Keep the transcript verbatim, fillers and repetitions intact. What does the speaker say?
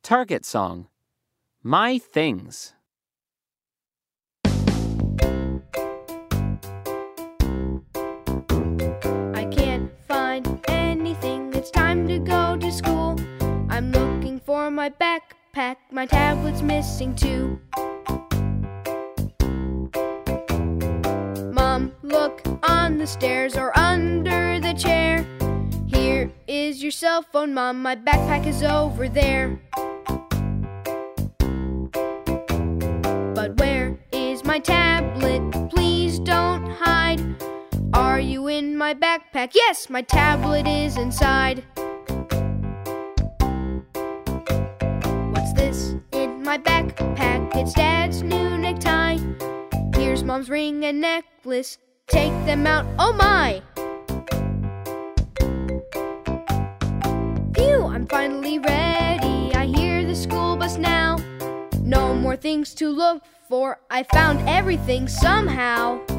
Target song. My things. I can't find anything. It's time to go to school. I'm looking for my backpack. My tablet's missing too. Mom, look on the stairs or under the chair. Here is your cell phone, Mom. My backpack is over there. But where is my tablet? Please don't hide. Are you in my backpack? Yes, my tablet is inside. What's this in my backpack? It's Dad's new necktie. Here's Mom's ring and necklace. Take them out, oh my! Phew, I'm finally ready. I hear the school bus now. No more things to look for. I found everything somehow.